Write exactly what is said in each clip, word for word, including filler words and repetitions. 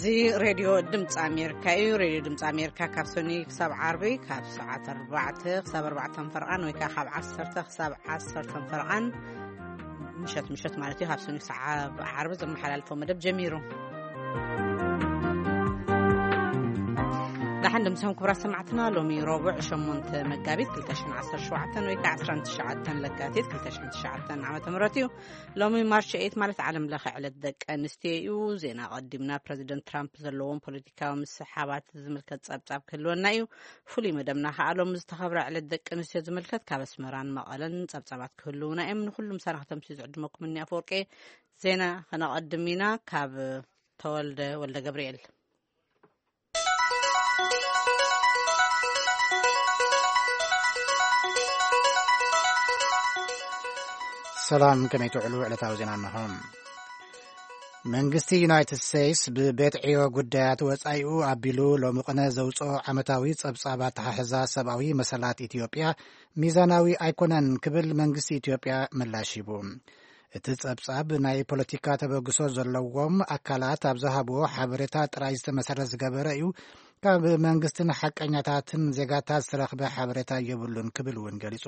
زي راديو دمت أمريكا أي راديو دمت أمريكا كابسوني كسب عربي كاب ساعة أربعة كسب أربعة فرقان ويكا خاب عشرة كسب عشرة فرقان مشت مشت مالتي كابسوني ساعة عربي زي محل فمدب جميرو لحن دمتهم كبرى سمعتنا لومي ربع شمونت مقابيت كلتاشن عصر شوعتن ويكا عصران تشعتن لقاتيت كلتاشن تشعتن عمت مراتيو لومي مارش ايت مالت عالم لخي على الدك انستيو زينا قدمنا بريزيدنت ترامب زلوهم بوليتيكا ومسحابات زملكت صابصاب كلونا ايو فولي مدمنا خالوم مستخبر على الدك انستيو زملكت كابس مران مقالن صابصابات كلونا ايم من كل مسارح تمسيز عدمكم مني افورقي زينا خنا قدمينا كاب تولد ولد جبريل سلام كما يتعلو على تاوزين عنهم منغستي يونايتد ستيتس ببيت عيو قدات وصايو عبيلو لو مقنا زوصو عمتاوي صبصابات تححزا سباوي مسلات إثيوبيا ميزاناوي ايكونن كبل منغستي إثيوبيا ملاشيبو እትጸብጻብ ናይ ፖለቲካ ተበግሶ ዘለዎም አካላት አብዛሃቦ ሓበሬታ ጥራይ ዝተመሰረተ ዝገበረ እዩ ካብ መንግስትን ሓቀኛታትን ዜጋታት ዝረኽበ ሓበሬታ የብሉን ክብል እውን ገሊጹ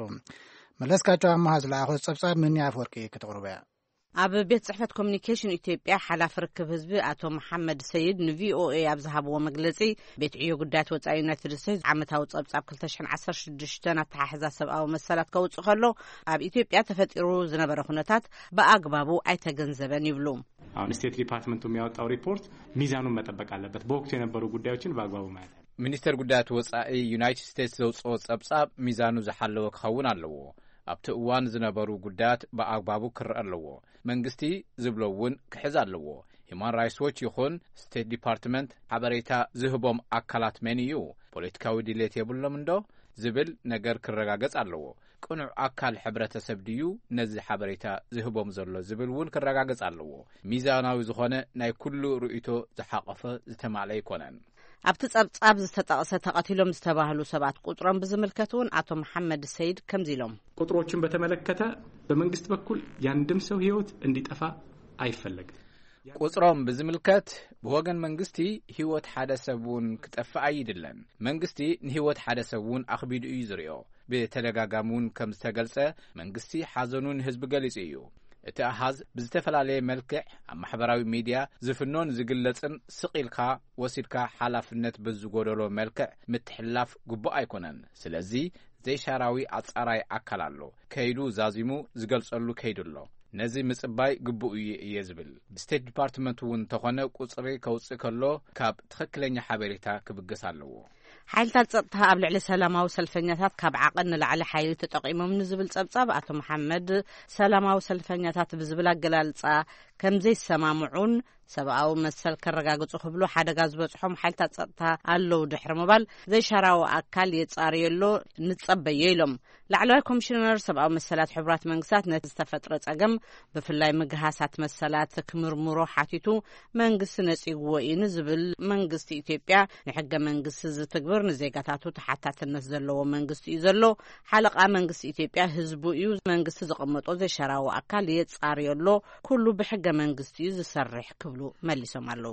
መለስካቸው አማሃዝ ለአኹ ጸብጻብ ምን ያፈርቂ ከተቅርበያ ኣብ ቤት ጽሕፈት ኮሙኒኬሽን ኢትዮጵያ ሓላፍ ርክብ ህዝቢ አቶ መሐመድ ሰይድ ንቪኦኤ ኣብዝሃብዎ መግለጺ ቤት ዕዮ ጉዳያት ወጻኢ ዩናይትድ ስቴትስ ዓመታዊ ጸብጻብ ክልተ ሽሕን ዓሰርተ ሽዱሽተ ኣተሓሕዛ ሰብኣዊ መሰላት ከውጽእ ከሎ ኣብ ኢትዮጵያ ተፈጢሩ ዝነበረ ኩነታት በአግባቡ አይተገንዘበን ይብሉ አሁን ስቴት ዲፓርትመንቱ የሚያወጣው ሪፖርት ሚዛኑን መጠበቅ አለበት በወቅቱ የነበሩ ጉዳዮችን በአግባቡ ማለት ሚኒስተር ጉዳያት ወጻኢ ዩናይትድ ስቴትስ ዘውጽኦ ጸብጻብ ሚዛኑ ዝሓለወ ክኸውን ኣለዎ ኣብቲ እዋን ዝነበሩ ጉዳያት በአግባቡ ክርአ ኣለዎ መንግስቲ ዝብለውን ክሕዝ ኣለዎ ሂማን ራይትስ ዎች ይኹን ስቴት ዲፓርትመንት ሓበሬታ ዝህቦም አካላት መን እዩ ፖለቲካዊ ድሌት የብሎም እንዶ ዝብል ነገር ክረጋገጽ ኣለዎ ቅኑዕ አካል ሕብረተሰብ ድዩ ነዚ ሓበሬታ ዝህቦም ዘሎ ዝብል እውን ክረጋገጽ ኣለዎ ሚዛናዊ ዝኾነ ናይ ኩሉ ርእይቶ ዝሓቐፈ ዝተማለ ይኮነን ኣብቲ ጸብጻብ ዝተጠቕሰ ተቐቲሎም ዝተባህሉ ሰባት ቁጥሮም ብዝምልከቱን አቶ መሐመድ ሰይድ ከምዚሎም ቁጥሮችን በተመለከተ በመንግስት በኩል ያንድም ሰው ህይወት እንዲጠፋ አይፈለግም ቁጥሮም ብዝምልከት በወገን መንግስቲ ህይወት ሓደ ሰውን ክጠፋ አይደለም መንግስቲ ንህይወት ሓደ ሰውን አኽቢዱ እዩ ዝርዮ በተደጋጋሙን ከም ዝተገልጸ መንግስቲ ሓዘኑን ህዝብ ገሊጽ እዩ እቲ አሃዝ ብዝተፈላለየ መልክዕ ኣብ ማሕበራዊ ሚድያ ዝፍኖን ዝግለጽን ስቂልካ ወሲድካ ሓላፍነት ብዝጎደሎ መልክዕ ምትሕላፍ ግቡእ ኣይኮነን ስለዚ ዘይሻራዊ አጻራይ አካል ኣሎ ከይዱ ዛዚሙ ዝገልጸሉ ከይድሎ ነዚ ምጽባይ ግቡእ እዩ እየ ዝብል ስቴት ዲፓርትመንት እውን ተኾነ ቁጽሪ ከውጽእ ከሎ ካብ ትኽክለኛ ሓበሬታ ክብገስ ኣለዎ ሓይልታት ጸጥታ ኣብ ልዕሊ ሰላማዊ ሰልፈኛታት ካብ ዓቐን ንላዕሊ ሓይሊ ተጠቂሞም ንዝብል ጸብጻብ አቶ መሐመድ ሰላማዊ ሰልፈኛታት ብዝብል አገላልጻ ከምዘይሰማምዑን ሰብአዊ መሰል ከረጋግጹ ክብሉ ሓደጋ ዝበጽሖም ሓይልታት ጸጥታ ኣለው ድሕሪ ምባል ዘይሻራዊ አካል የጻርየሎ ንጸበየ ኢሎም ላዕለዋይ ኮሚሽነር ሰብአዊ መሰላት ሕብራት መንግስታት ነቲ ዝተፈጥረ ጸገም ብፍላይ ምግሃሳት መሰላት ክምርምሮ ሓቲቱ መንግስቲ ነጺግዎ እዩ ንዝብል መንግስቲ ኢትዮጵያ ንሕገ መንግስቲ ዝትግብር ንዜጋታቱ ተሓታትነት ዘለዎ መንግስቲ እዩ ዘሎ ሓለቃ መንግስቲ ኢትዮጵያ ህዝቡ እዩ መንግስቲ ዝቐመጦ ዘይሻራዊ አካል የጻርየሎ ኩሉ ብሕገ መንግስቲ እዩ ዝሰርሕ ክብሉ መሊሶም ኣለዉ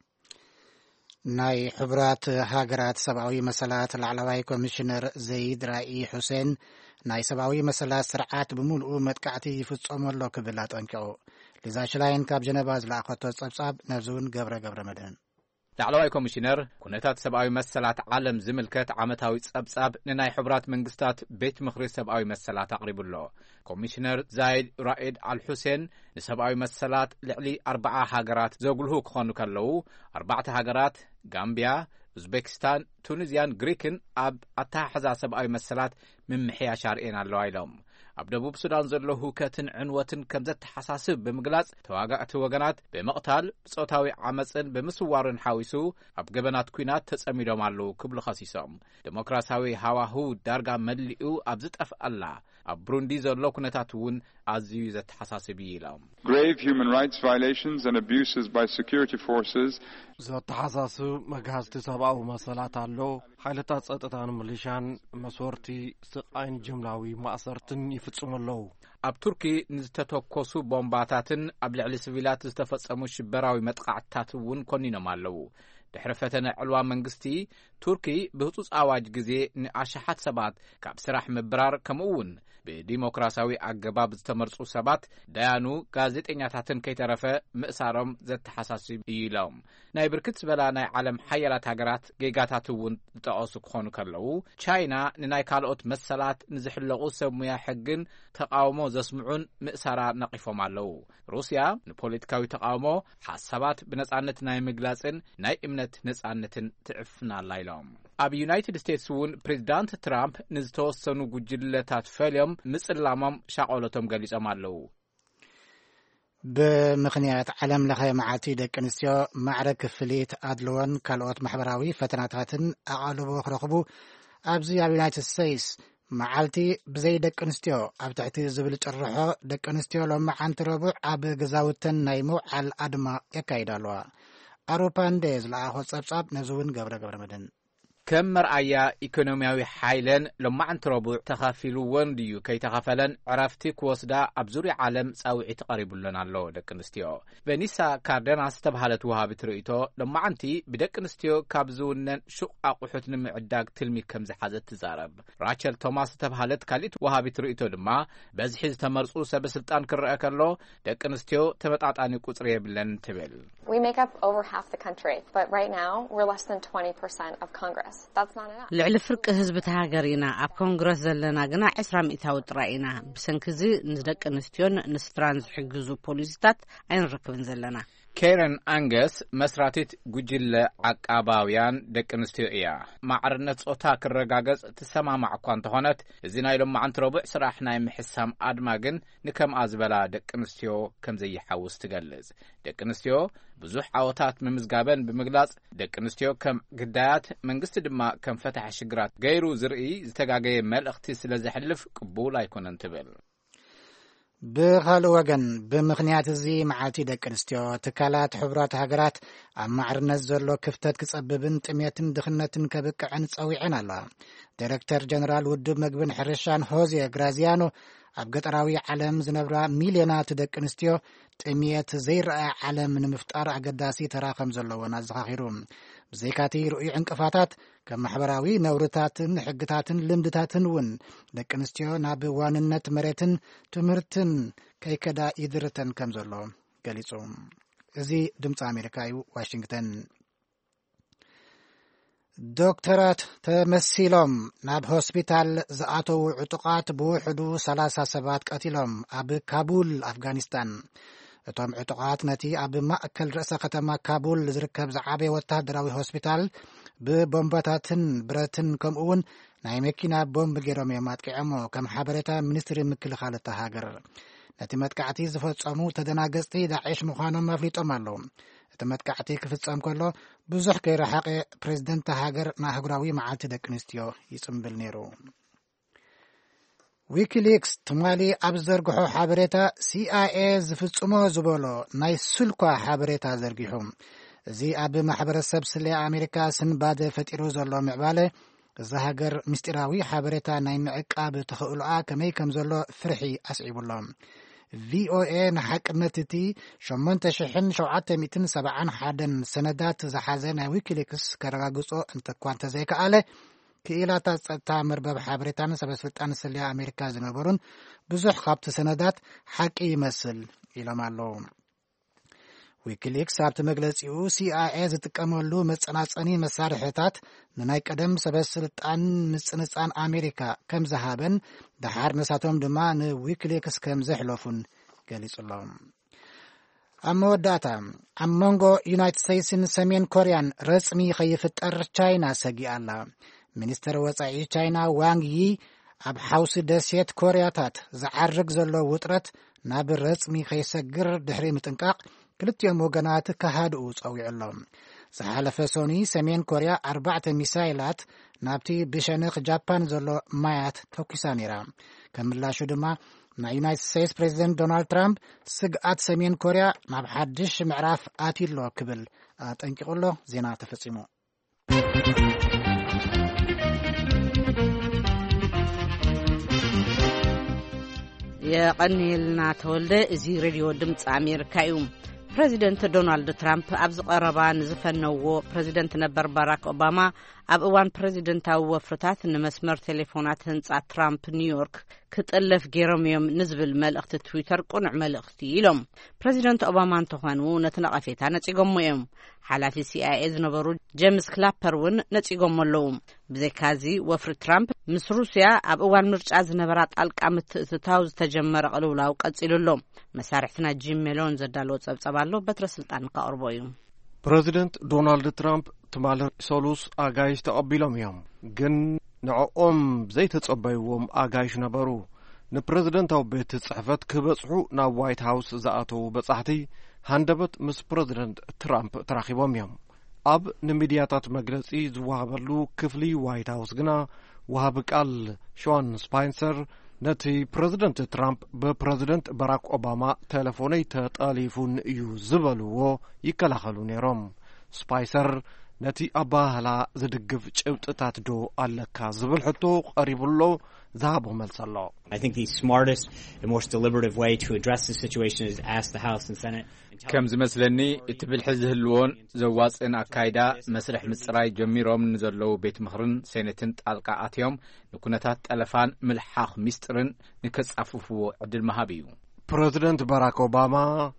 ናይ ሕብራት ሃገራት ሰብአዊ መሰላት ላዕለዋይ ኮሚሽነር ዘይድ ራኢ ሁሴን ናይ ሰብአዊ መሰላት ስርዓት ብምሉኡ መጥቃዕቲ ይፍጸመሎ ክብል ኣጠንቂቑ ሊዛ ሽላይን ካብ ጀነባ ዝለኣኸቶ ጸብጻብ ነብዙን ገብረ ገብረ መድህን ላዕለዋይ ኮሚሽነር ኩነታት ሰብአዊ መሰላት ዓለም ዝምልከት ዓመታዊ ጸብጻብ ንናይ ሕብራት መንግስታት ቤት ምኽሪ ሰብአዊ መሰላት አቅሪቡሎ ኮሚሽነር ዛይድ ራኢድ አልሁሴን ንሰብአዊ መሰላት ልዕሊ ኣርባዓ ሃገራት ዘጉልሁ ክኾኑ ከለዉ ኣርባዕተ ሃገራት ጋምቢያ ኡዝቤክስታን ቱኒዝያን ግሪክን ኣብ ኣተሓሕዛ ሰብአዊ መሰላት ምምሕያሽ ኣርኤን ኣለዋ ኢሎም ኣብ ደቡብ ሱዳን ዘሎ ሁከትን ዕንወትን ከም ዘተሓሳስብ ብምግላጽ ተዋጋእቲ ወገናት ብመቕታል ብጾታዊ ዓመፅን ብምስዋርን ሓዊሱ ኣብ ገበናት ኩናት ተጸሚዶም ኣለዉ ክብሉ ኸሲሶም ዲሞክራሲያዊ ሃዋህው ዳርጋ መሊኡ ኣብ ዝጠፍአላ ኣብ ብሩንዲ ዘሎ ኩነታት እውን ኣዝዩ ዘተሓሳስብ ኢሎም grave human rights violations and abuses by security forces ዘተሓሳስብ መግሃዝቲ ሰብኣዊ መሰላት ኣሎ ሓይልታት ጸጥታን ሚሊሻን መስወርቲ ስቃይን ጅምላዊ ማእሰርትን ይፍጽሙ ኣለዉ ኣብ ቱርኪ ንዝተተኮሱ ቦምባታትን ኣብ ልዕሊ ሲቪላት ዝተፈጸሙ ሽበራዊ መጥቃዕትታት እውን ኮኒኖም ኣለዉ ድሕሪ ፈተነ ዕልዋ መንግስቲ ቱርኪ ብህጹጽ ኣዋጅ ግዜ ንኣሽሓት ሰባት ካብ ስራሕ ምብራር ከምኡውን ብዲሞክራሲያዊ ኣገባብ ዝተመርጹ ሰባት ዳያኑ ጋዜጠኛታትን ከይተረፈ ምእሳሮም ዘተሓሳስብ ኢሎም ናይ ብርክት ዝበላ ናይ ዓለም ሓያላት ሃገራት ጌጋታት እውን ዝጠቐሱ ክኾኑ ከለዉ ቻይና ንናይ ካልኦት መሰላት ንዝሕለቑ ሰብ ሙያ ሕግን ተቃውሞ ዘስምዑን ምእሳራ ነቒፎም ኣለዉ ሩስያ ንፖለቲካዊ ተቃውሞ ሓሳባት ብነጻነት ናይ ምግላጽን ናይ እምነት ነጻነትን ትዕፍናላ ኢሎም ኣብ ዩናይትድ ስቴትስ እውን ፕሬዚዳንት ትራምፕ ንዝተወሰኑ ጉጅለታት ፈልዮም ምጽላሞም ሻቆለቶም ገሊጾም ኣለዉ ብምኽንያት ዓለም ለኸ መዓልቲ ደቂ ኣንስትዮ ማዕረግ ክፍሊት ኣድልዎን ካልኦት ማሕበራዊ ፈተናታትን ኣቓልቦ ክረኽቡ ኣብዚ ኣብ ዩናይትድ ስቴትስ መዓልቲ ብዘይ ደቂ ኣንስትዮ ኣብ ትሕቲ ዝብል ጭርሖ ደቂ ኣንስትዮ ሎማዓንቲ ረቡዕ ኣብ ገዛውተን ናይ ምውዓል ኣድማ የካይዳ ኣለዋ ኣውሮፓንዴ ዝለኣኾ ጸብጻብ ነዚ እውን ገብረ ገብረ መድን ከም መርኣያ ኢኮኖሚያዊ ሓይለን ሎማዓንቲ ረቡዕ ተኻፊሉወን ድዩ ከይተኻፈለን ዕረፍቲ ክወስዳ ኣብ ዙርያ ዓለም ጻውዒት ቀሪቡለን ኣሎ ደቂ ኣንስትዮ ቬኒሳ ካርደናስ ዝተባሃለት ወሃቢት ርእይቶ ሎማዓንቲ ብደቂ ኣንስትዮ ካብ ዝውነን ሹቕ ኣቑሑት ንምዕዳግ ትልሚ ከም ዝሓዘት ትዛረብ ራቸል ቶማስ ዝተባሃለት ካልኢት ወሃቢት ርእይቶ ድማ በዝሒ ዝተመርጹ ሰበስልጣን ክርአ ከሎ ደቂ ኣንስትዮ ተመጣጣኒ ቁጽሪ የብለን ትብል We make up over half the country, but right now we're less than twenty percent of Congress. That's not enough. ልዕሊ ፍርቂ ህዝቢ ተሃገሪና ኣብ ኮንግረስ ዘለና ግና عشرة ሚእታዊ ጥራይ ኢና ብሰንኪ እዚ ንደቂ ኣንስትዮን ንስድራን ዝሕግዙ ፖሊሲታት ኣይንረክብን ዘለና ኬረን አንገስ መስራቲት ጉጅለ ዓቃባውያን ደቂ ኣንስትዮ እያ ማዕርነት ጾታ ክረጋገጽ ትሰማማዕ እኳ እንተኾነት እዚ ናይ ሎማዓንቲ ረቡዕ ስራሕ ናይ ምሕሳም ኣድማ ግን ንከምኣ ዝበላ ደቂ ኣንስትዮ ከም ዘይሓውስ ትገልጽ ደቂ ኣንስትዮ ብዙሕ ዓወታት ምምዝጋበን ብምግላጽ ደቂ ኣንስትዮ ከም ግዳያት መንግስቲ ድማ ከም ፈታሕ ሽግራት ገይሩ ዝርኢ ዝተጋገየ መልእኽቲ ስለ ዘሕልፍ ቅቡል ኣይኮነን ትብል ብኻልእ ወገን ብምኽንያት እዚ መዓልቲ ደቂ ኣንስትዮ ትካላት ሕቡራት ሃገራት ኣብ ማዕርነት ዘሎ ክፍተት ክጸብብን ጥሜትን ድኽነትን ከብቅዕን ጸዊዐን ኣለዋ ዳይሬክተር ጀነራል ውድብ ምግብን ሕርሻን ሆዜ ግራዚያኖ ኣብ ገጠራዊ ዓለም ዝነብራ ሚልዮናት ደቂ ኣንስትዮ ጥሜት ዘይረኣየ ዓለም ንምፍጣር ኣገዳሲ ተራ ከም ዘለዎን ኣዘኻኺሩ ብዘይካቲ ርኡይ ዕንቅፋታት ከም ማሕበራዊ ነውርታትን ሕግታትን ልምድታትን እውን ደቂ ኣንስትዮ ናብ ዋንነት መሬትን ትምህርትን ከይከዳ ይድርተን ከም ዘሎ ገሊጹ እዚ ድምፂ ኣሜሪካ እዩ ዋሽንግተን ዶክተራት ተመሲሎም ናብ ሆስፒታል ዝኣተዉ ዕጡቃት ብውሕዱ ሰላሳ ሰባት ቀቲሎም ኣብ ካቡል ኣፍጋኒስታን እቶም ዕጡቃት ነቲ ኣብ ማእከል ርእሰ ከተማ ካቡል ዝርከብ ዝዓበየ ወታደራዊ ሆስፒታል ብቦምባታትን ብረትን ከምኡውን ናይ መኪና ቦምብ ገይሮም እዮም ኣጥቂዖሞ ከም ሓበሬታ ሚኒስትሪ ምክልኻል እታ ሃገር ነቲ መጥቃዕቲ ዝፈጸሙ ተደናገጽቲ ዳዕሽ ምዃኖም ኣፍሊጦም ኣለዉ እቲ መጥቃዕቲ ክፍጸም ከሎ ብዙሕ ከይረሓቐ ፕሬዚደንት ሃገር ናህጉራዊ መዓልቲ ደቂ ኣንስትዮ ይጽምብል ነይሩ ዊኪሊክስ ትማሊ ኣብ ዘርግሖ ሓበሬታ ሲአይኤ ዝፍጽሞ ዝበሎ ናይ ስልኳ ሓበሬታ ዘርጊሑ እዚ ኣብ ማሕበረሰብ ስለ ኣሜሪካ ስንባደ ፈጢሩ ዘሎ ምዕባለ እዛ ሃገር ምስጢራዊ ሓበሬታ ናይ ምዕቃብ ተኽእሎኣ ከመይ ከም ዘሎ ፍርሒ ኣስዒቡሎም ቪኦኤ ንሓቅነት እቲ ሸሞንተ ሽሕን ሸውዓተ ሚእትን ሰብዓን ሓደን ሰነዳት ዝሓዘ ናይ ዊኪሊክስ ከረጋግጾ እንተኳ እንተዘይከኣለ ክኢላታት ጸጥታ መርበብ ሓበሬታን ሰበስልጣን ስለ ኣሜሪካ ዝነበሩን ብዙሕ ካብቲ ሰነዳት ሓቂ ይመስል ኢሎም ኣለዉ ዊኪሊክስ ኣብቲ መግለጺኡ ሲአይኤ ዝጥቀመሉ መጸናጸኒ መሳርሕታት ንናይ ቀደም ሰበስልጣን ምጽንጻን ኣሜሪካ ከም ዝሃበን ድሓር ነሳቶም ድማ ንዊኪሊክስ ከም ዘሕለፉን ገሊጹሎም ኣብ መወዳእታ ኣብ መንጎ ዩናይትድ ስቴትስን ሰሜን ኮርያን ረጽሚ ከይፍጠር ቻይና ሰጊኣ ኣላ ሚኒስትር ወጻኢ ቻይና ዋንግ ይ ኣብ ሓውሲ ደሴት ኮርያታት ዝዓርግ ዘሎ ውጥረት ናብ ረጽሚ ከይሰግር ድሕሪ ምጥንቃቕ ክልቲኦም ወገናት ካሃድኡ ጸዊዑሎም ዝሓለፈ ሶኒ ሰሜን ኮርያ ኣርባዕተ ሚሳይላት ናብቲ ብሸነኽ ጃፓን ዘሎ ማያት ተኪሳ ነይራ ከም ምላሹ ድማ ናይ ዩናይትድ ስቴትስ ፕሬዚደንት ዶናልድ ትራምፕ ስግኣት ሰሜን ኮርያ ናብ ሓድሽ ምዕራፍ ኣትሎ ክብል ኣጠንቂቑሎ ዜና ተፈጺሙ የቀኒልና ተወልደ እዚ ሬድዮ ድምፂ ኣሜሪካ እዩ ፕሬዚደንት ዶናልድ ትራምፕ ኣብ ዝቐረባ ንዝፈነዎ ፕሬዚደንት ነበር ባራክ ኦባማ ኣብ እዋን ፕሬዚደንታዊ ወፍርታት ንመስመር ቴሌፎናት ህንጻ ትራምፕ ኒውዮርክ ክጥለፍ ገይሮም እዮም ንዝብል መልእኽቲ ትዊተር ቁኑዕ መልእኽቲ ኢሎም ፕሬዚደንት ኦባማ እንተኾኑ ነቲ ነቐፌታ ነጺጎሞ እዮም ሓላፊ ሲአይኤ ዝነበሩ ጄምስ ክላፐር እውን ነጺጎሞ ኣለዉ ብዘይካዚ ወፍሪ ትራምፕ ምስ ሩስያ ኣብ እዋን ምርጫ ዝነበራ ጣልቃ ምትእትታው ዝተጀመረ ቅልውላው ቀጺሉ ኣሎ መሳርሕትና ጂም ሜሎን ዘዳለዎ ጸብጸባ ኣሎ በትረ ስልጣን ካቅርቦ እዩ ፕሬዚደንት ዶናልድ ትራምፕ ትማል ሶሉስ ኣጋይሽ ተቐቢሎም እዮም ግን ንዕኦም ዘይተጸበይዎም ኣጋይሽ ነበሩ ንፕሬዚደንታዊ ቤት ጽሕፈት ክበጽሑ ናብ ዋይት ሃውስ ዝኣተዉ በጻሕቲ ሃንደበት ምስ ፕሬዚደንት ትራምፕ ተራኺቦም እዮም ኣብ ንሚድያታት መግለጺ ዝዋሃበሉ ክፍሊ ዋይት ሃውስ ግና ወሃቢ ቃል ሾን ስፓይንሰር ነቲ ፕሬዚደንት ትራምፕ ብፕሬዚደንት ባራክ ኦባማ ቴሌፎነይ ተጠሊፉን እዩ ዝበልዎ ይከላኸሉ ነይሮም ስፓይሰር ነቲ ኣባህላ ዝድግፍ ጭብጥታት ዶ ኣለካ ዝብል ሕቶ ቀሪቡሎ ዝሃቦ መልስ ኣሎ I think the smartest and most deliberative way to address the situation is ask the House and Senate ከም ዝመስለኒ እቲ ብልሒ ዝህልዎን ዘዋፅን ኣካይዳ መስርሕ ምጽራይ ጀሚሮም ንዘለዉ ቤት ምኽርን ሴኔትን ጣልቃ ኣትዮም ንኩነታት ጠለፋን ምልሓኽ ሚስጥርን ንከጻፍፍዎ ዕድል መሃብ እዩ ፕሬዚደንት ባራክ ኦባማ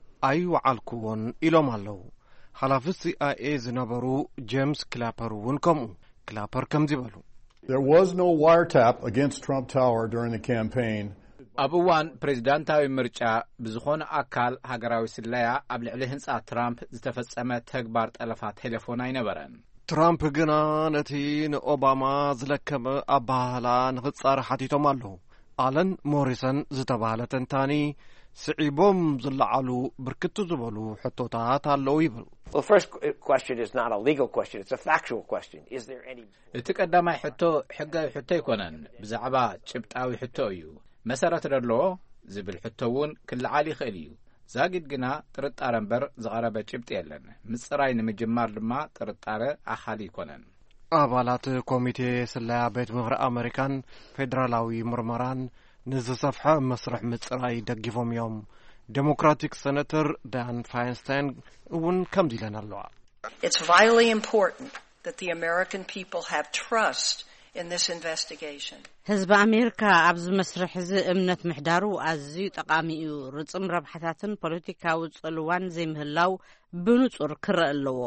ኣይወዓልኩዎን ኢሎም ኣለዉ ሓላፊ ሲአይኤ ዝነበሩ ጄምስ ክላፐር እውን ከምኡ ክላፐር ከምዚ በሉ There was no wiretap against Trump Tower during the campaign. ኣብ እዋን ፕሬዚዳንታዊ ምርጫ ብዝኾነ ኣካል ሃገራዊ ስለያ ኣብ ልዕሊ ህንጻ ትራምፕ ዝተፈጸመ ተግባር ጠለፋ ቴሌፎን ኣይነበረን ትራምፕ ግና ነቲ ንኦባማ ዝለከመ ኣባህላ ንኽጻር ሓቲቶም ኣለዉ ኣለን ሞሪሰን ዝተባህለ ተንታኒ ስዒቦም ዝለዓሉ ብርክት ዝበሉ ሕቶታት ኣለዉ ይብሉ Well, the first question is not a legal question, it's a factual question. Is there any... እቲ ቀዳማይ ሕቶ ሕጋዊ ሕቶ ይኮነን ብዛዕባ ጭብጣዊ ሕቶ እዩ መሰረት ደለዎ ዝብል ሕቶ እውን ክለዓል ይኽእል እዩ ዛጊድ ግና ጥርጣረ እምበር ዝቐረበ ጭብጢ የለን ምጽራይ ንምጅማር ድማ ጥርጣረ ኣኻሊ ይኮነን ኣባላት ኮሚቴ ስለያ ቤት ምኽሪ ኣሜሪካን ፌደራላዊ ምርመራን ንዝሰፍሐ መስርሕ ምጽራይ ደጊፎም እዮም Democratic Senator Dan Feinstein እውን ከምዚ ኢለን ኣለዋ It's vitally important that the American people have trust in this investigation. ህዝቢ ኣሜሪካ ኣብ ዝመስርሕ እዚ እምነት ምሕዳሩ ኣዝዩ ጠቃሚ እዩ ርጽም ረብሓታትን ፖለቲካዊ ጽልዋን ዘይምህላው ብንጹር ክረአ ኣለዎ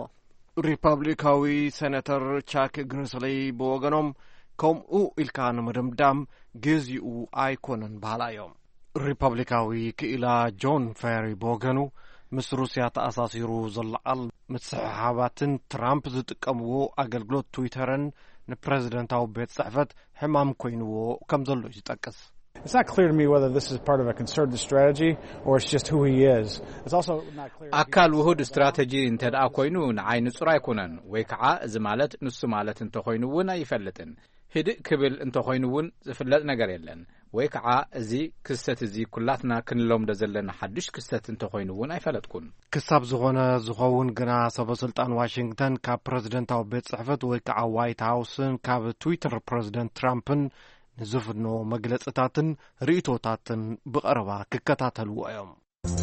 ሪፐብሊካዊ ሴኔተር ቻክ ግሪስሊ ብወገኖም ከምኡ ኢልካ ንምድምዳም ግዚኡ ኣይኮነን ባህላ እዮም ሪፐብሊካዊ ክኢላ ጆን ፌሪ ቦገኑ ምስ ሩስያ ተኣሳሲሩ ዘለዓል ምትስሕሓባትን ትራምፕ ዝጥቀምዎ ኣገልግሎት ትዊተርን ንፕሬዚደንታዊ ቤት ጽሕፈት ሕማም ኮይንዎ ከም ዘሎ ይጠቅስ It's not clear to me whether this is part of a concerted strategy or it's just who he is. It's also not clear. ኣካል ውሁድ ስትራቴጂ እንተደኣ ኮይኑ ንዓይ ንጹር ኣይኮነን ወይ ከዓ እዚ ማለት ንሱ ማለት እንተ ኮይኑ እውን ኣይፈልጥን ህድእ ክብል እንተ ኮይኑ እውን ዝፍለጥ ነገር የለን ወይ ከዓ እዚ ክስተት እዚ ኩላትና ክንለምዶ ዘለና ሓድሽ ክስተት እንተ ኮይኑ እውን ኣይፈለጥኩን ክሳብ ዝኾነ ዝኸውን ግና ሰበስልጣን ዋሽንግተን ካብ ፕሬዚደንታዊ ቤት ጽሕፈት ወይ ከዓ ዋይት ሃውስን ካብ ትዊተር ፕሬዚደንት ትራምፕን ንዝፍኖ መግለጽታትን ርእቶታትን ብቐረባ ክከታተልዎ እዮም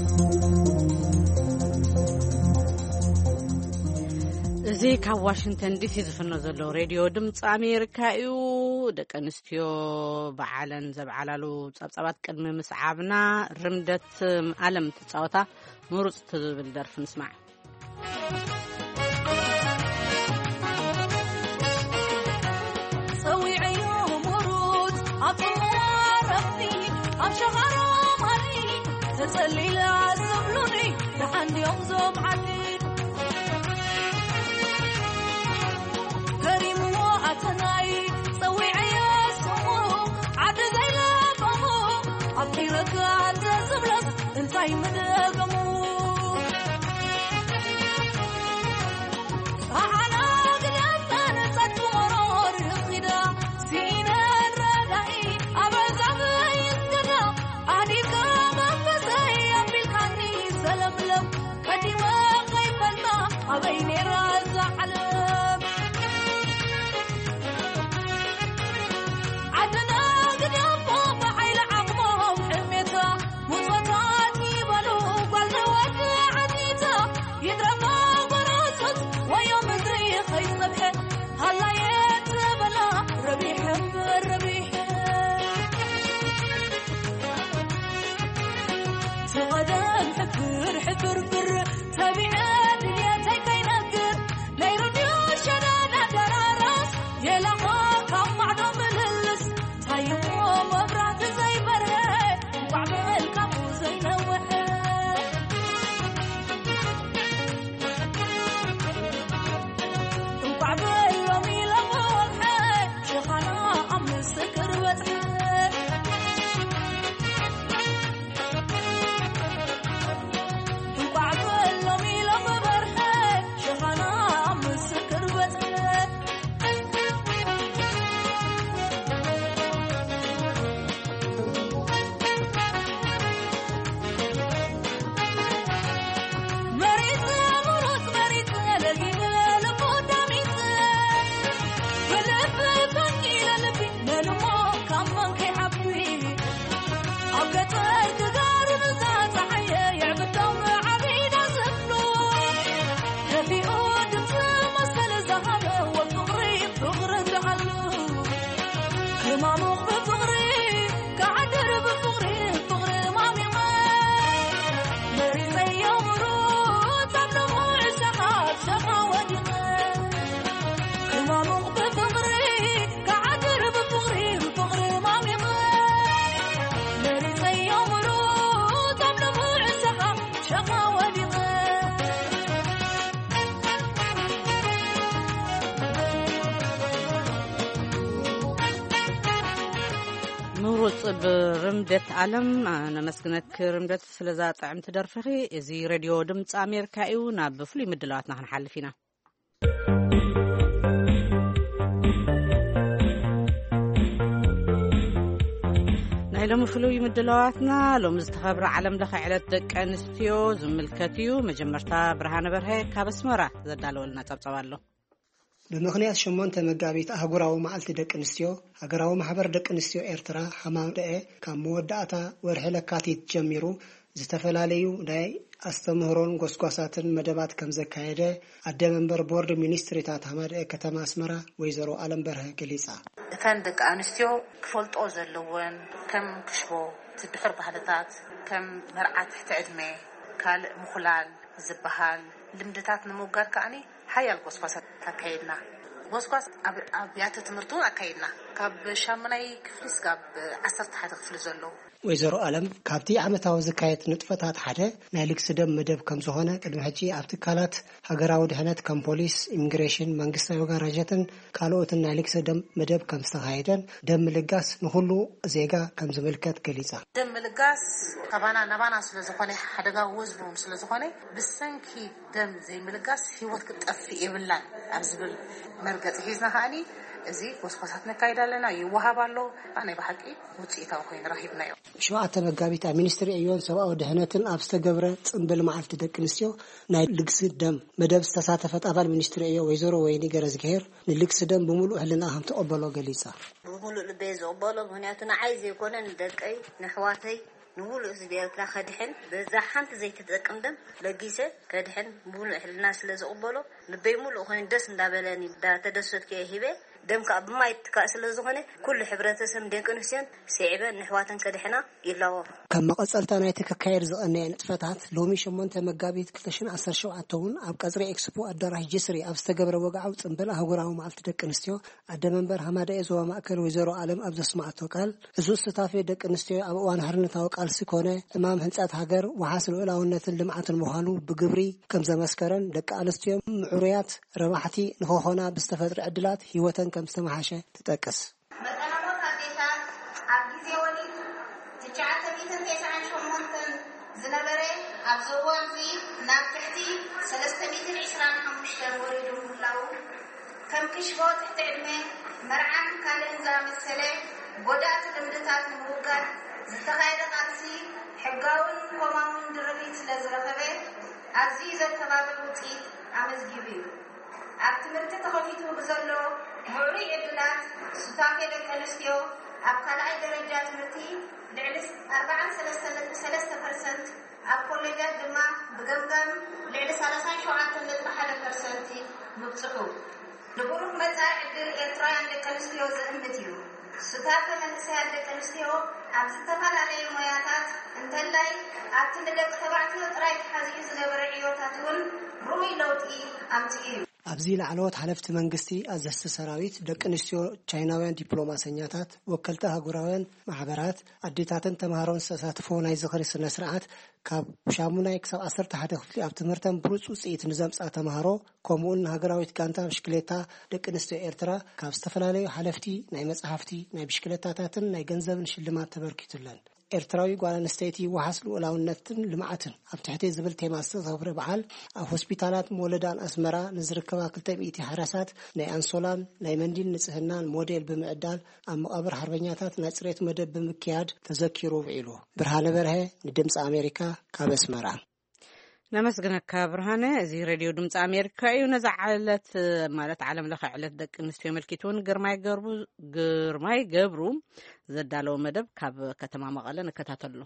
እዚ ካብ ዋሽንግተን ዲሲ ዝፍኖ ዘሎ ሬድዮ ድምፂ ኣሜሪካ እዩ ደቂ ኣንስትዮ በዓለን ዘብዓላሉ ጸብጸባት ቅድሚ ምስዓብና ርምደት ዓለም ትጻወታ ምሩጽ ትብል ደርፊ ንስማዕ تسليلا زبلوني لحد يوم زوم عديد كريم وقتناي سوي عياس ومو عد زي لقمو عطيرك عد زبلس انتاي مدقمو أعنا قلبنا نسد مرور الخدا سينا الردائي أبزغي أبيني رازع علم عدنا قدام فوق حيل عقبهم حميته مطوطات يبلو قلنا ودع عديته يدربوا براسط ويوم دري خيط صبحه هلا يتبلا ربيح بالربيح غدان حفر حفر فر تبعات الياتي كي نقر نيرديو شنانا دراراس يلقى كم معدوم الهلس تايمو مبرات زي بره وعمل كابو زي نوحه وعمل يومي لغوحه شخانا أم السكر وزحه برمدة عالم أنا مسكنك رمدة سلزة طعم تدرفخي إزي راديو دمت أمريكا إيونا بفلي مدلواتنا هنحل فينا نايلو مفلوي مدلواتنا لو مستخبر عالم لخي على دك أنستيو زملكتيو مجمرتا برهانة برهي كابس مرة زدالو لنا تبطوالو بمخنيات شمونت مقابيت أهقراو معلت دك انستيو أهقراو محبر دك انستيو إرترا حمام دقاء كان مودعتا ورحلة كاتيت جميرو زتفلاليو داي أستمهرون قسقاساتن مدبات كم زكايدة أدمنبر بورد مينستريتات همار كتما أسمرا ويزارو عالم برها كليسا كان دك انستيو كفولت أوزلوين كم كشبو تدحر بحدثات كم مرعات تحت عدمي كال مخلال زبهال لمدتات نموغار كأني حيال قسقاسات كايدنا قسقاس أبيات تمرتون أكايدنا كاب شامناي كفلس كاب عصرت حدا فلزلو ويزارو عالم كابتي عمتاو زكايت نطفتات حدا نالك سدم مدب كم زهونه قدم حجي أبتكالات هقراو دهنات كم بوليس إميغريشن منقستا يوغا راجتن كالوتن نالك سدم مدب كم استغايدن دم لقاس نخلو زيغا كم زملكات كليسا دم لقاس طبانا نبانا سلزخوني حدقا وزبهم سلزخوني بسنكي دم زي ملقاس هيوات كتقفي إبلان أبزبل مرقات حيزنا هاني زي قسقاساتنا كايدا لنا يوهابالو أنا بحقي وطيئتا وخوين راهبنا يو شواعة مقابيتا مينستري أيون سواء دهنتن أبستا قبرة تنبل معالت دكنسيو ناي لقس الدم مدب استساتفت أبال مينستري أيو ويزورو ويني قرز غير نلقس الدم بمولو أهلنا أهم تقبلو قليسا بمولو لبيزو قبلو بنياتنا عايز يكونن دكي نحواتي نقول إزبيرك خدحن بزحمت زي تتذكر دم لقيسه كدحن بقول إحنا الناس اللي زقبلوا نبيمولو خن دس ندابلاني دا تدسوت كيهبة دم كأب ما يتكاسل زخنة كل حبرته سم دين كنسيان سعيبة نحواتن كدحنا يلاو كم قصلتنا يتككير زقني نتفتحت لومي شمونت مقابيت كلشن عصر شو عتون أب كزري إكسبو أدراه جسري أبستجبر وقعوا تنبلا هجراه مع التدك نستيو أدمنبر همدا إزوا مأكل وزيرو عالم أبز سمعته قال زوج ستافي دك نستيو أبو وان هرن توقع سكونه أمام هنسات هجر وحاصل إلى ونت اللمعة المهالو بجبري كم زمسكرن دك ألستيو عريات رواحتي نخوخنا بستفدر عدلات هيوتن كم سمحشة تتكس زنبرة أبزوان في نابتحتي سلسة ميتر عشران حمشتر وريدو ملاو كم كشفوت تعلمه مرعان كان نظام السلة بدأت لمدتات نموغر زتغير قاتسي حقاون قمامون دربيت لزرفبه أزي زتبادل وطيت أمزجبي أكتمرت تخفيته بزلو معري إدلات ستافي لكالسيو أبقى درجات مرتي لعلس أربعة ثلاثة برسنت أبقولجات دما بجمجم لعلس على سان شو عتمت محل برسنتي مبصقو لبروك متى عدل إطراء لكالسيو زهمتيو ستافي منسيها لكالسيو أبستفال عليه مياتات انتلاي أبتمدك تبعتي إطراء حزيز لبرعيوتاتون روي لوتي أمتئيو ኣብዚ ላዕለዎት ሓለፍቲ መንግስቲ ኣዘስተ ሰራዊት ደቂ ኣንስትዮ ቻይናውያን ዲፕሎማሰኛታት ወከልቲ ሃገራውያን ማሕበራት ኣዴታትን ተማሃሮን ዝተሳተፉ ናይ ዝኽሪ ስነ ስርዓት ካብ ሻሙናይ ክሳብ ዓሰርተ ሓደ ክፍሊ ኣብ ትምህርተን ብሉፅ ውፅኢት ንዘምፅኣ ተማሃሮ ከምኡውን ሃገራዊት ጋንታ ብሽክሌታ ደቂ ኣንስትዮ ኤርትራ ካብ ዝተፈላለዩ ሓለፍቲ ናይ መፅሓፍቲ ናይ ብሽክሌታታትን ናይ ገንዘብን ሽልማት ተበርኪቱለን ኤርትራዊ ጓል ኣንስተይቲ ወሓስ ልኡላውነትን ልምዓትን ኣብ ትሕቲ ዝብል ቴማ ዝተኸብረ በዓል ኣብ ሆስፒታላት መወለዳን ኣስመራ ንዝርከባ ክልተ ሚእቲ ሓራሳት ናይ ኣንሶላን ናይ መንዲል ንጽህናን ሞዴል ብምዕዳል ኣብ መቃብር ሓርበኛታት ናይ ጽሬት መደብ ብምክያድ ተዘኪሩ ውዒሉ። ብርሃነ በርሀ ንድምፂ ኣሜሪካ ካብ ኣስመራ። ነመስግነካ ብርሃነ። እዚ ሬድዮ ድምፂ ኣሜሪካ እዩ። ነዛ ዓለት ማለት ዓለም ለኸ ዕለት ደቂ ኣንስትዮ መልኪቱን ግርማይ ገብሩ ግርማይ ገብሩ ዘዳለው መደብ ካብ ከተማ መቐለ ንከታተሉ።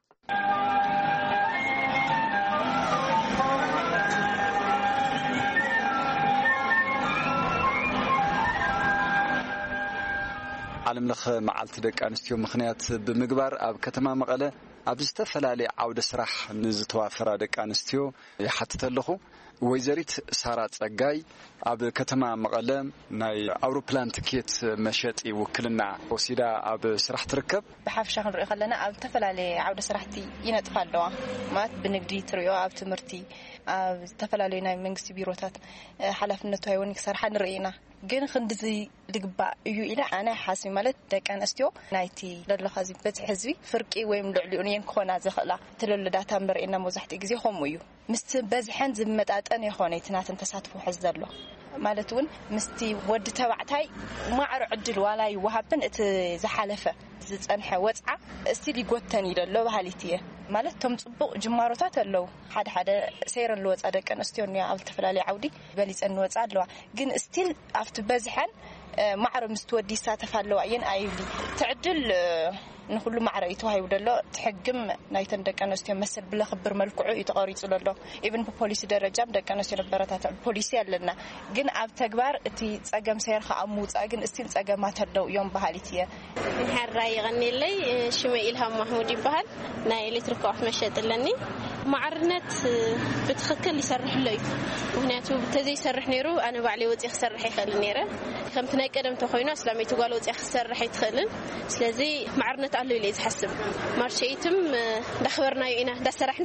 ዓለም ለኸ መዓልቲ ደቂ ኣንስትዮ ምኽንያት ብምግባር ኣብ ከተማ መቐለ ኣብ ዝተፈላለዩ ዓውደ ስራሕ ንዝተዋፈራ ደቂ ኣንስትዮ ይሓትት ኣለኹ። ወይዘሪት ሳራ ጸጋይ ኣብ ከተማ መቐለ ናይ ኣውሮፕላን ትኬት መሸጢ ውክልና ወሲዳ ኣብ ስራሕ ትርከብ። ብሓፍሻ ክንሪኦ ከለና ኣብ ዝተፈላለዩ ዓውደ ስራሕቲ ይነጥፋ ኣለዋ ማለት ብንግዲ ትሪኦ ኣብ ትምህርቲ ኣብ ዝተፈላለዩ ናይ መንግስቲ ቢሮታት ሓላፍነቱ ይውን ክሰርሓ ንርኢና ግን ክንድዚ ልግባእ እዩ ኢላ ኣነ ሓስቢ ማለት ደቂ ኣንስትዮ ናይቲ ለለኻዚ በዝሒ ህዝቢ ፍርቂ ወይ ልዕሊኡ ነን ክኾና ዝኽእላ ተለለዳታ ምርኢና መብዛሕትኡ ግዜ ከምኡ እዩ ምስቲ በዝሐን ዝመጣጠን የኾነ ትናትን ተሳትፎ ሕዝ ዘሎ ማለት እውን ምስቲ ወዲ ተባዕታይ ማዕረ ዕድል ዋላ ይወሃብን እቲ ዝሓለፈ ዝጸንሐ ወጽዓ እስቲል ይጎተን ይደሎ ባህሊት እየ ማለት ቶም ጽቡቕ ጅማሮታት ኣለዉ ሓደ ሓደ ሰይረ ለወጻ ደቂ ኣንስትዮ ኣብ ዝተፈላለዩ ዓውዲ በሊፀን ወጻ ኣለዋ ግን እስቲል ኣብቲ በዝሐን ማዕረ ምስትወዲ ይሳተፍ ኣለዋ እየን ኣይብሊ ትዕድል ንኩሉ ማዕረ ይተዋሂቡ ደሎ ትሕግም ናይተን ደቂ ኣንስትዮ መሰል ብለኽብር መልክዑ ይተቐሪጹ ደሎ ኢቭን ብፖሊሲ ደረጃም ደቂ ኣንስትዮ ነበረታት ፖሊሲ ኣለና ግን ኣብ ተግባር እቲ ጸገም ሰይርካ ኣብ ምውጻእ ግን እስቲል ጸገማት ኣለዉ እዮም ባህሊት እየ ንሓራ ይቐኒለይ ሽመ ኢልሃም ማሕሙድ ይበሃል ናይ ኤሌክትሪክ ኣፍ መሸጥ ኣለኒ ማዕርነት ብትኽክል ይሰርሕሎ እዩ ምክንያቱ ተዘይ ይሰርሕ ነይሩ ኣነ ባዕለይ ወፂ ክሰርሕ ይኽእል ነይረ ከምቲ ናይ ቀደም ተኾይኑ እስላሚት ጓል ወፂ ክሰርሕ ይትኽእልን ስለዚ ማዕርነት አለው ኢለ ዝሐስብ ማርሸይትም ዳኽበርናዮ ኢና ዳሰራሕና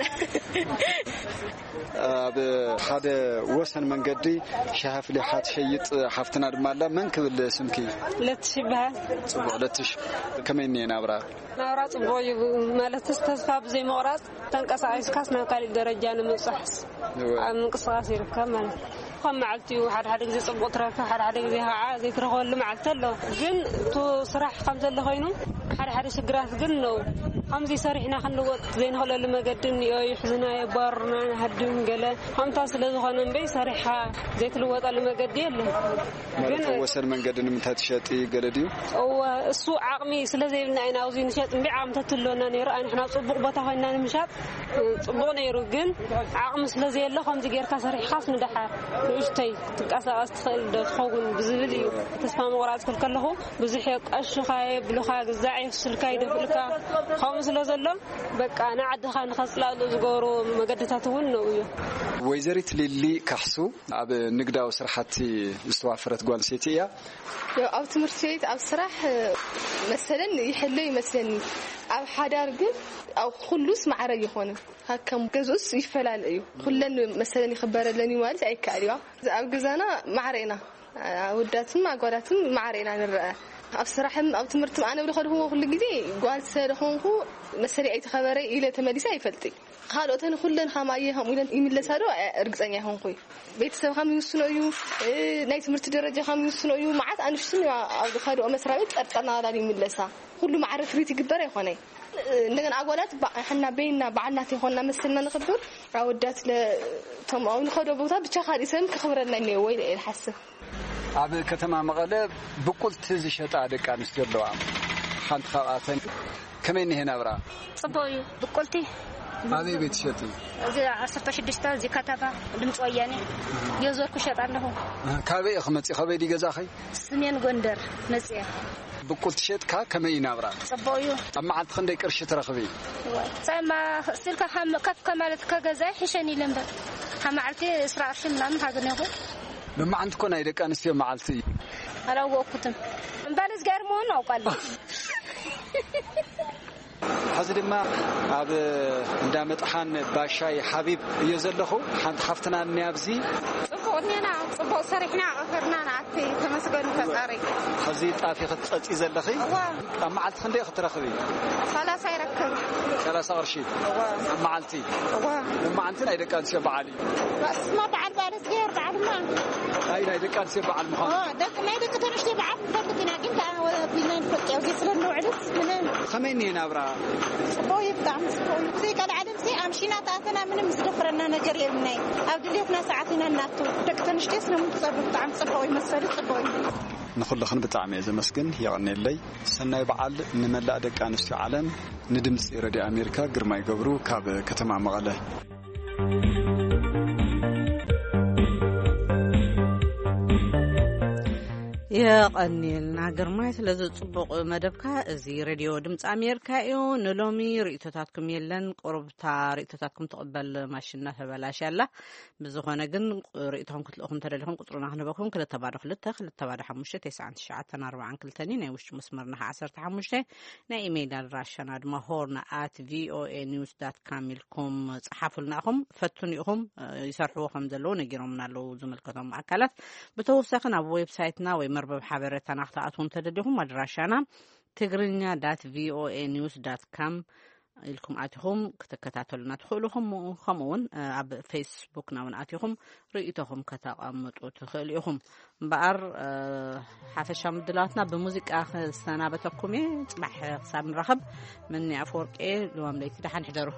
ኣብ ሓደ ወሰን መንገዲ ሻሃፍሊ ሓት ሸይጥ ሓፍትና ድማ ኣላ መን ክብል ስምኪ ለትሽ ይበሃል ጽቡቕ ለትሽ ከመይ እኒአ ናብራ ናብራ ጽቡቕ እዩ ማለት ተስፋ ብዘይ ምቕራጽ ተንቀሳቒስካስ ናብ ካሊእ ደረጃ ንምብጻሕስ ኣብ ምንቅስቓስ ይርከብ ማለት ከም መዓልቲ ሓደ ሓደ ግዜ ጽቡቕ ትረክብ ሓደ ሓደ ግዜ ከዓ ዘይትረኽበሉ መዓልቲ ኣሎ ግን ቱ ስራሕ ከም ዘሎ ኮይኑ ሓደ ሓደ ሽግራት ግን ነው ከምዚ ሰሪሕና ክንልወጥ ዘይንኽእለሉ መገድን እዮ ይሕዝናዮ ባርና ሃድም ገለ ከምታ ስለ ዝኾነ እምበይ ሰሪሕካ ዘይትልወጣሉ መገዲ የለን ግን ወሰን መንገዲ ንምንታይ ትሸጢ ገለ ድዩ እወ እሱ ዓቕሚ ስለ ዘይብልና ኢና ኣብዚ ንሸጥ እምበይ ዓቕሚ ተትለወና ነይሩ ንሕና ጽቡቕ ቦታ ኮይና ንምሻጥ ጽቡቕ ነይሩ ግን ዓቕሚ ስለ ዘየለ ከምዚ ጌርካ ሰሪሕካስ ንድሓር ንእሽተይ ትንቀሳቐስ ትኽእል ዶ ትኸውን ብዝብል እዩ ተስፋ ምቑራጽ ክብል ከለኹ ብዙሕ ቀሽኻ ብልኻ ግዛዕ የፍስልካ ይደፍልካ ከምኡ ስለ ዘሎ በቃ ንዓድኻ ንኸፅላሉ ዝገብሩ መገድታት እውን ነው እዩ ወይዘሪት ሊሊ ካሕሱ ኣብ ንግዳዊ ስራሕቲ ዝተዋፈረት ጓል ሴት እያ ኣብ ትምህርቲ ቤት ኣብ ስራሕ መሰለን ይሕሎ ይመስለኒ ኣብ ሓዳር ግን ኣብ ኩሉስ ማዕረ ይኾነ ከም ገዝኡስ ይፈላለ እዩ ኩለን መሰለን ይኽበረለኒ ማለት ኣይከኣል እዩ ኣብ ገዛና ማዕረ ኢና ውዳትን ኣጓላትን ማዕረ ኢና ንርአ ኣብ ስራሕም ኣብ ትምህርትም ኣነ ብልኸድኹዎ ኩሉ ግዜ ጓል ስለኾንኩ መሰለይ ኣይተኸበረ ኢለ ተመሊሰ ኣይፈልጥ ካልኦተን ኩለን ከማየ ከም ኢለን ይምለሳዶ እርግፀኛ ይኾንኩ ቤተሰብ ከም ይውስኖ እዩ ናይ ትምህርቲ ደረጃ ከም ይውስኖ እዩ መዓት ኣንሽትን ኣብ ዝኸድኦ መስሪያ ቤት ጠርጠርና ላሊ ይምለሳ ኩሉ ማዕረ ፍሪት ይግበር ኣይኾነ እንደገና አጓላት حنا بيننا بعلنا يخوننا مثلنا نخبر عودات لتم او نخدو ቦታ ብቻ ካዲሰም ክኽብረና ነው ወይ الحسب ኣብ ከተማ መቐለ ብቁልት ዝሸጣ ደቂ ኣንስትዮ ኣለዋ ሓንቲ ካብኣተን ከመይ ነህና ብራ ጽቦዩ ብቁልቲ ኣበይ ቤት ሸጢ እዚ عشرة وستة እዚ ከተማ ድምጽ ወያኔ የዞርኩ ሸጣለሁ ካበይ እኽመጽ ካበይ ዲገዛኸይ ሰሜን ጎንደር መጽያ ብቁልት ሸጥካ ከመይ ናብራ ጽቦዩ ኣብ መዓልቲ ክንደይ ቅርሺ ትረኽቢ ሰማ ስልካ ከም ከፍ ከማለት ከገዛይ ሕሸኒ ለምበ ሓማልቲ عشرة قرش ምናምን ሃገነሁ በመዓልቲ ኮና ደቂ ኣንስትዮ መዓልቲ አላወቅኩትም እንባልስ ጋር መሆን አውቃለሁ حزر ድማ ኣብ እንዳመጥሓን ባሻይ حبيب እየዘለኹ ሓንቲ ሓፍትና ንያብዚ ጽፎኔና ጽፎ ሰሪሕና አፈርና ናቲ ተመስገን ፈጣሪ ሕዚ ጣፊ ክትጸጪ ዘለኺ ኣብ መዓልቲ ክንደይ ክትረኽቢ ثلاثة ይረክብ ثلاثة قرش ኣብ መዓልቲ በመዓልቲ ናይ ደቂ ኣንስትዮ በዓል እስማ በዓል ባለስ ገር በዓልማ ኣይ ናይ ደቂ ኣንስትዮ በዓል ምዃኑ ደቂ ናይ ደቂ ተንሽቲ በዓል ፈልግና ግን ቢናን ፈጥያው ስለንውዕልት ምን ከመይ ነና ብራ صبوي بتاع صبوي زي قال عالم زي امشينا تاعنا من مزدفرنا نجر يمني او دليتنا ساعتنا ناتو دكتنشتي سنم تصرف بتاع صبوي مسفل صبوي نخلخن بتاع ميزه مسكن يغني لي سناي بعل نملا دق انستي عالم ندمص راديو امريكا ግርማይ ገብሩ ካብ ከተማ መቐለ የቀኒልና ግርማይ ስለዚ ጽቡቕ መደብካ እዚ ሬድዮ ድምጽ ኣሜሪካ እዩ ንሎሚ ርእቶታትኩም የለን ቆርብታ ርእቶታትኩም ተቀበል ማሽንና ተበላሽያላ ብዝኾነ ግን ርእቶኩም ክትልእኹም ተደሊኹም ቁጥሩና ክንበኩም ክልተ ባዶ ክልተ ክልተ ባዶ ሓሙሽተ ትስዓን ትሽዓተን ኣርባዓን ክልተን ናይ ውሽጢ መስመርና ዓሰርተ ሓሙሽተ ናይ ኢሜይል ኣድራሻና ድማ ሆርን ኣት ቪኦኤ ኒውስ ዳት ኮም ኢልኩም ጽሓፉልና ኢኹም ፈቱን ኢኹም ይሰርሕዎ ከም ዘለዉ ነጊሮምና ኣለዉ ዝምልከቶም ኣካላት ብተወሳኺ ናብ ዌብሳይትና ወይ መርበብ ሓበሬታ ናኽተኣትዎም ተደሊኹም ኣድራሻና ትግርኛ ዳት ቪኦኤ ኒውስ ዳት ኮም ኢልኩም ኣትኹም ክትከታተሉና ትኽእሉኹም ከምኡውን ኣብ ፌስቡክ ናውን ኣትኹም ርእይቶኹም ከተቐምጡ ትኽእሉ ኢኹም እምበኣር ሓፈሻ ምድላትና ብሙዚቃ ክሰናበተኩም እየ ጽባሕ ክሳብ ንረኸብ ምኒ ኣፈወርቄ ልዋም ለይቲ ደሓን ሕደሩ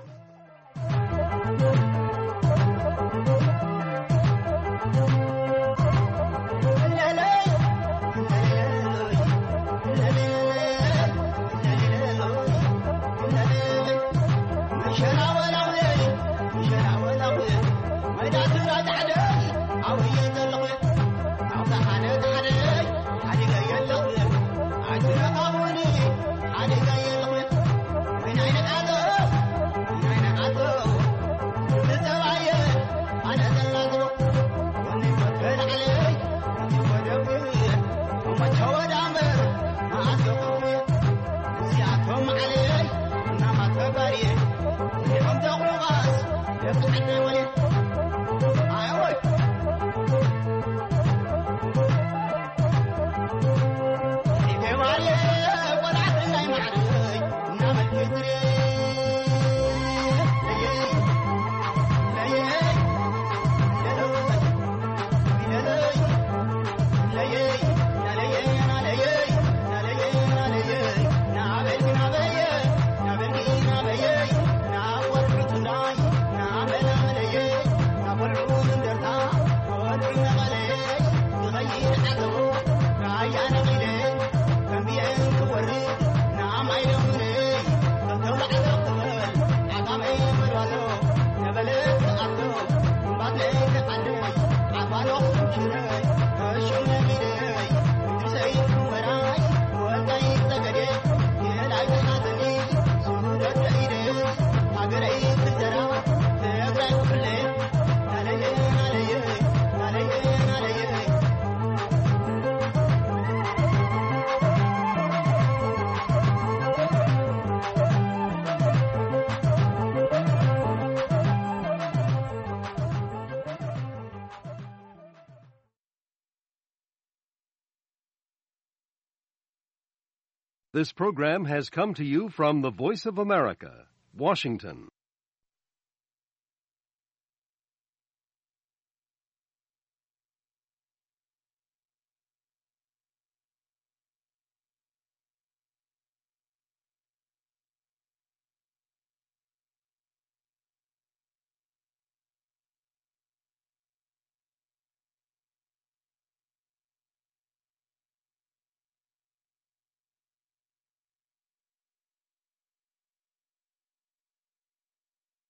This program has come to you from the Voice of America, Washington.